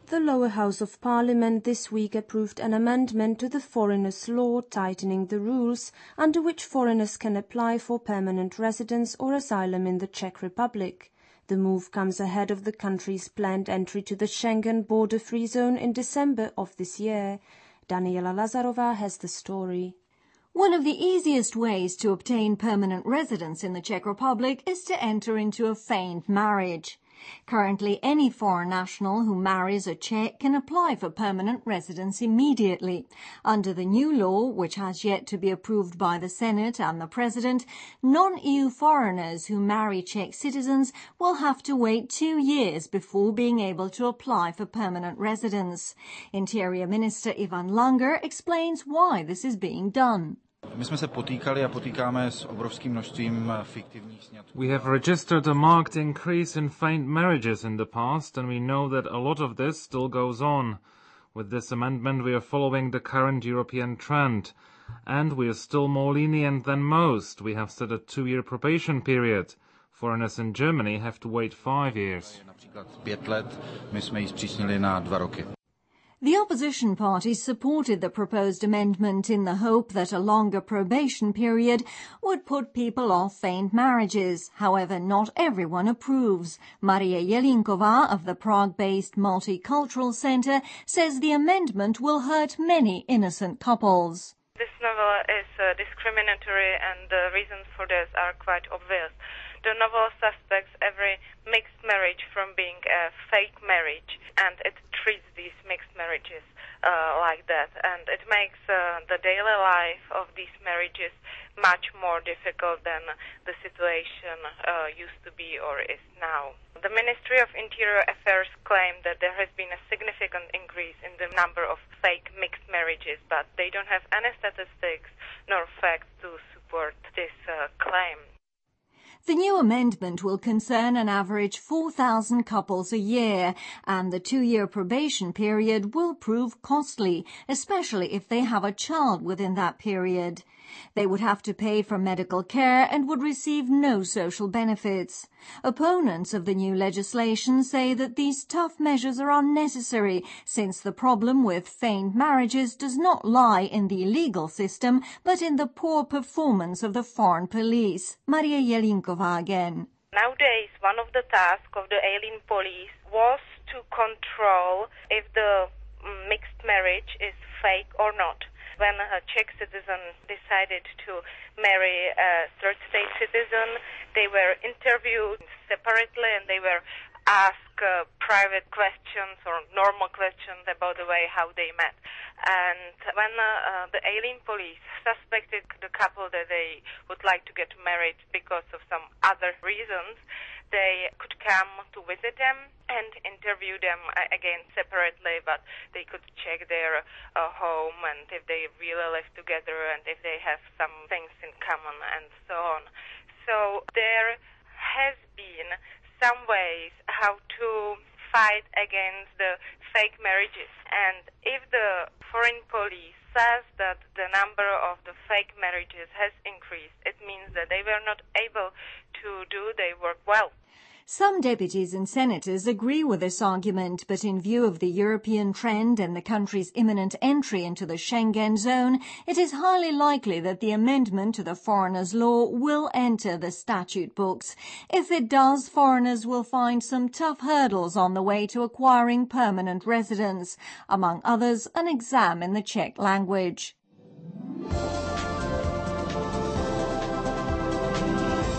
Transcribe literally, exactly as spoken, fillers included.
The lower house of parliament this week approved an amendment to the foreigners' law tightening the rules under which foreigners can apply for permanent residence or asylum in the Czech Republic. The move comes ahead of the country's planned entry to the Schengen border-free zone in December of this year. Daniela Lazarova has the story. One of the easiest ways to obtain permanent residence in the Czech Republic is to enter into a feigned marriage. Currently, any foreign national who marries a Czech can apply for permanent residence immediately. Under the new law, which has yet to be approved by the Senate and the President, non-E U foreigners who marry Czech citizens will have to wait two years before being able to apply for permanent residence. Interior Minister Ivan Langer explains why this is being done. We have registered a marked increase in feigned marriages in the past, and we know that a lot of this still goes on. With this amendment, we are following the current European trend, and we are still more lenient than most. We have set a two-year probation period. Foreigners in Germany have to wait five years. The opposition parties supported the proposed amendment in the hope that a longer probation period would put people off feigned marriages. However, not everyone approves. Maria Jelinkova of the Prague-based Multicultural Center says the amendment will hurt many innocent couples. This novel is uh, discriminatory, and the reasons for this are quite obvious. The novel suspects every mixed marriage from being a fake marriage, and it treats these mixed marriages uh, like that. And it makes uh, the daily life of these marriages much more difficult than the situation uh, used to be or is now. The Ministry of Interior Affairs claimed that there has been a significant increase in the number of fake mixed marriages, but they don't have any statistics nor facts to support this uh, claim. The new amendment will concern an average four thousand couples a year, and the two-year probation period will prove costly, especially if they have a child within that period. They would have to pay for medical care and would receive no social benefits. Opponents of the new legislation say that these tough measures are unnecessary, since the problem with feigned marriages does not lie in the legal system, but in the poor performance of the foreign police. Maria Jelinkova again. Nowadays, one of the tasks of the alien police was to control if the mixed marriage is fake or not. When a Czech citizen decided to marry a third state citizen, they were interviewed separately and they were asked uh, private questions or normal questions about the way how they met. And when uh, uh, the alien police suspected the couple that they would like to get married because of some other reasons, they could come to visit them and interview them again separately, but they could check their uh, home and if they really live together and if they have some things in common and so on. So there has been some ways how to fight against the fake marriages, and if the foreign police says that the number of the fake marriages has increased, it means that they were not able to do their work well. Some deputies and senators agree with this argument, but in view of the European trend and the country's imminent entry into the Schengen zone, it is highly likely that the amendment to the foreigners' law will enter the statute books. If it does, foreigners will find some tough hurdles on the way to acquiring permanent residence, among others, an exam in the Czech language.